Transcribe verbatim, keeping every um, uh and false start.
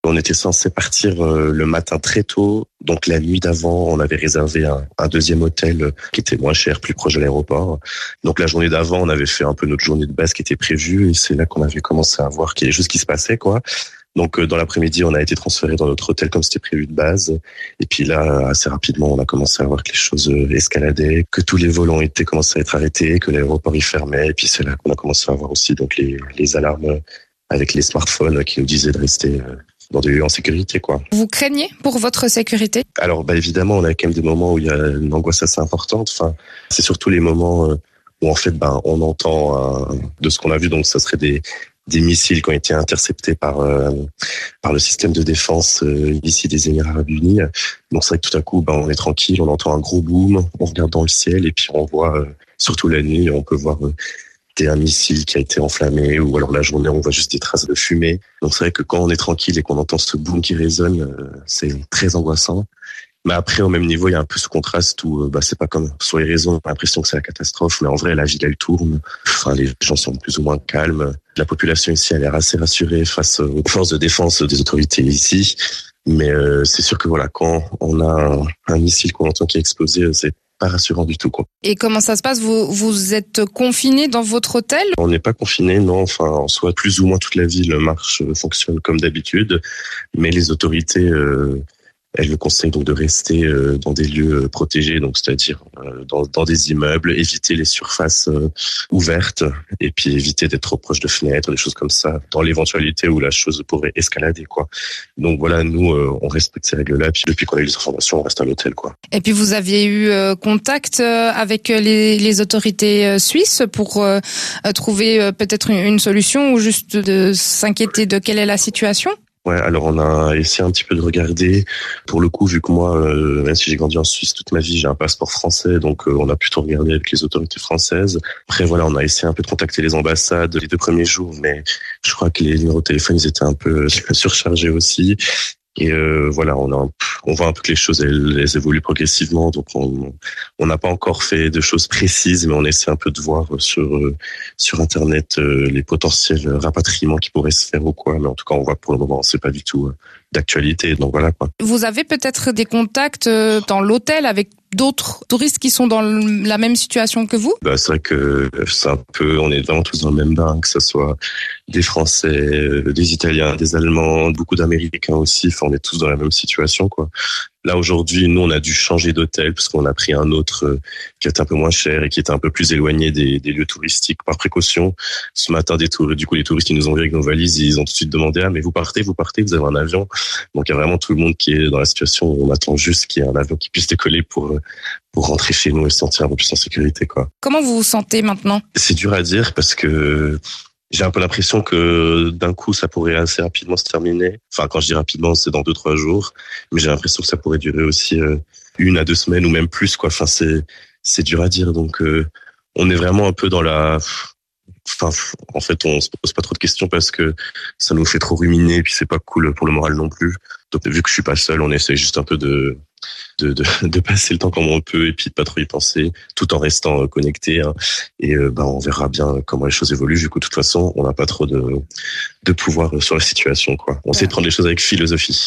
On était censé partir euh, le matin très tôt. Donc la nuit d'avant, on avait réservé un, un deuxième hôtel euh, qui était moins cher, plus proche de l'aéroport. Donc la journée d'avant, on avait fait un peu notre journée de base qui était prévue et c'est là qu'on avait commencé à voir qu'il y a des choses qui se passaient, quoi. Donc euh, dans l'après-midi, on a été transféré dans notre hôtel comme c'était prévu de base. Et puis là, assez rapidement, on a commencé à voir que les choses euh, escaladaient, que tous les vols ont été commencé à être arrêtés, que l'aéroport y fermait. Et puis c'est là qu'on a commencé à voir aussi donc les, les alarmes avec les smartphones qui nous disaient de rester euh, dans des lieux en sécurité, quoi. Vous craignez pour votre sécurité? Alors, bah évidemment, on a quand même des moments où il y a une angoisse assez importante. Enfin, c'est surtout les moments euh, où en fait, ben, on entend euh, de ce qu'on a vu, donc ça serait des des missiles qui ont été interceptés par euh, par le système de défense euh, ici des Émirats Arabes Unis. Donc c'est vrai que tout à coup, ben, on est tranquille, on entend un gros boom, on regarde dans le ciel et puis on voit, euh, surtout la nuit, on peut voir euh, un missile qui a été enflammé ou alors la journée on voit juste des traces de fumée. Donc c'est vrai que quand on est tranquille et qu'on entend ce boom qui résonne, euh, c'est très angoissant. Mais après, au même niveau, il y a un peu ce contraste où euh, bah, c'est pas comme sur les réseaux, on a l'impression que c'est la catastrophe, mais en vrai, la ville, elle tourne. Enfin, les gens sont plus ou moins calmes. La population ici a l'air assez rassurée face aux forces de défense des autorités ici. Mais euh, c'est sûr que voilà, quand on a un, un missile qu'on entend qui a explosé, c'est pas rassurant du tout, quoi. Et comment ça se passe? Vous, vous êtes confiné dans votre hôtel? On n'est pas confiné, non. Enfin, en soi, plus ou moins toute la ville marche, fonctionne comme d'habitude. Mais les autorités, euh, elles nous conseillent donc de rester euh, dans des lieux protégés, donc c'est-à-dire euh, dans, dans des immeubles, éviter les surfaces euh, ouvertes et puis éviter d'être trop proche de fenêtres, des choses comme ça, dans l'éventualité où la chose pourrait escalader, quoi. Donc voilà, nous, euh, on respecte ces règles-là. Puis depuis qu'on a eu les informations, on reste à l'hôtel, quoi. Et puis vous aviez eu euh, contact euh, avec les, les autorités euh, suisses pour euh, trouver euh, peut-être une, une solution ou juste de s'inquiéter de quelle est la situation? Ouais, alors on a essayé un petit peu de regarder. Pour le coup, vu que moi, euh, même si j'ai grandi en Suisse toute ma vie, j'ai un passeport français, donc euh, on a plutôt regardé avec les autorités françaises. Après, voilà, on a essayé un peu de contacter les ambassades les deux premiers jours, mais je crois que les numéros de téléphone, ils étaient un peu surchargés aussi. Et euh, voilà, on a, on voit un peu que les choses elles, elles évoluent progressivement, donc on on n'a pas encore fait de choses précises, mais on essaie un peu de voir sur sur internet euh, les potentiels rapatriements qui pourraient se faire ou quoi. Mais en tout cas, on voit que pour le moment, c'est pas du tout euh, d'actualité. Donc voilà, quoi. Vous avez peut-être des contacts dans l'hôtel avec d'autres touristes qui sont dans la même situation que vous? Bah, c'est vrai que c'est un peu, on est vraiment tous dans le même bain, que ce soit des Français, des Italiens, des Allemands, beaucoup d'Américains aussi. Enfin, on est tous dans la même situation, quoi. Là, aujourd'hui, nous, on a dû changer d'hôtel parce qu'on a pris un autre euh, qui était un peu moins cher et qui était un peu plus éloigné des, des lieux touristiques par précaution. Ce matin, des tour- du coup, les touristes qui nous ont vus avec nos valises, ils ont tout de suite demandé « Ah, mais vous partez, vous partez, vous avez un avion ?» Donc, il y a vraiment tout le monde qui est dans la situation où on attend juste qu'il y ait un avion qui puisse décoller pour, pour rentrer chez nous et se sentir un peu plus en sécurité, quoi. Comment vous vous sentez maintenant? C'est dur à dire parce que j'ai un peu l'impression que d'un coup, ça pourrait assez rapidement se terminer. Enfin, quand je dis rapidement, c'est dans deux, trois jours. Mais j'ai l'impression que ça pourrait durer aussi euh, une à deux semaines ou même plus, quoi. Enfin, c'est, c'est dur à dire. Donc, euh, on est vraiment un peu dans la... Enfin, en fait, on se pose pas trop de questions parce que ça nous fait trop ruminer, puis c'est pas cool pour le moral non plus. Donc, vu que je suis pas seul, on essaie juste un peu de, de, de, de passer le temps comme on peut et puis de pas trop y penser, tout en restant connecté. Hein. Et euh, ben, on verra bien comment les choses évoluent. Du coup, de toute façon, on n'a pas trop de, de pouvoir sur la situation, quoi. On sait prendre les choses avec philosophie.